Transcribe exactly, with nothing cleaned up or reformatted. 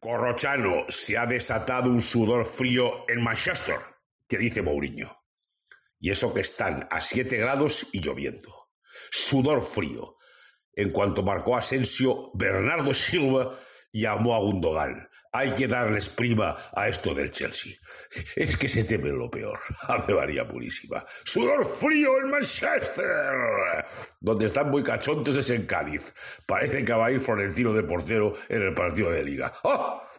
Corrochano, se ha desatado un sudor frío en Manchester, que dice Mourinho. Y eso que están a siete grados y lloviendo. Sudor frío. En cuanto marcó Asensio, Bernardo Silva llamó a Gundogan. Hay que darles prima a esto del Chelsea. Es que se teme lo peor. Ave María purísima. Sudor frío en Manchester. Donde están muy cachontes es en Cádiz. Parece que va a ir Florentino de portero en el partido de Liga. ¡Oh!